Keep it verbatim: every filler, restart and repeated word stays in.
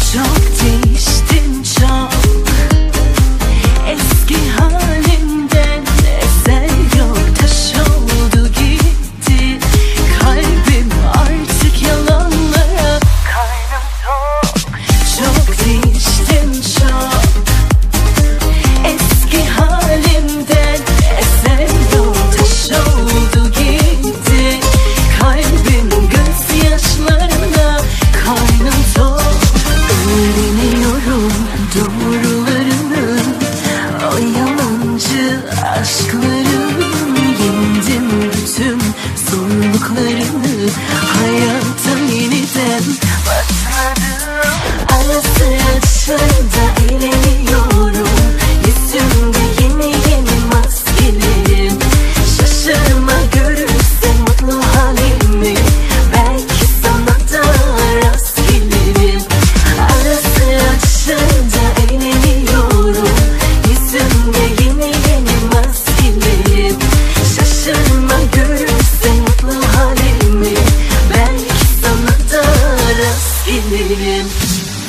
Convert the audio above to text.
Çok değiştin çok, eski halimden eser yok. Taş oldu gitti kalbim, artık yalanlara karnım tok. Çok değiştin çok, eski halimden eser yok. Taş oldu gitti kalbim, gözyaşlarına karnım tok. Öğreniyorum doğrularını, o yalancı aşkların. Yendim bütün zorluklarını, hayata yeniden başladım. Ara sıra dışarıda eğleniyorum, yüzümde yeni yeni maskelerim. Şaşırma görürsen mutlu halimi, belki sana da rast gelirim. Ara sıra dışarıda eğleniyorum, yüzümde yeni yeni maskelerim. Şaşırma görürsen mutlu halimi, belki sana da rast gelirim.